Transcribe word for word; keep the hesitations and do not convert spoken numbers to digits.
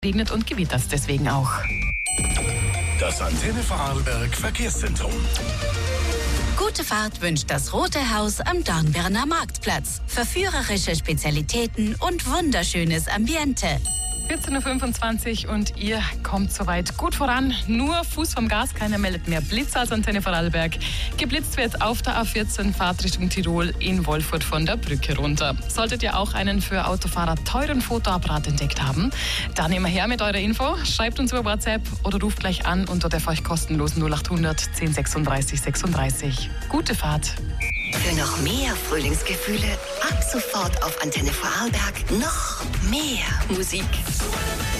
Regnet und gewittert deswegen auch. Das Antenne Vorarlberg Verkehrszentrum. Gute Fahrt wünscht das Rote Haus am Dornbirner Marktplatz. Verführerische Spezialitäten und wunderschönes Ambiente. vierzehn Uhr fünfundzwanzig und ihr kommt soweit gut voran. Nur Fuß vom Gas, keiner meldet mehr Blitz als Antenne Vorarlberg. Geblitzt wird auf der A vierzehn Fahrt Richtung Tirol in Wolfurt von der Brücke runter. Solltet ihr auch einen für Autofahrer teuren Fotoapparat entdeckt haben, dann immer her mit eurer Info. Schreibt uns über WhatsApp oder ruft gleich an unter der für euch kostenlosen null acht hundert zehn sechsunddreißig sechsunddreißig. Gute Fahrt. Für noch mehr Frühlingsgefühle ab sofort auf Antenne Vorarlberg noch mehr Musik.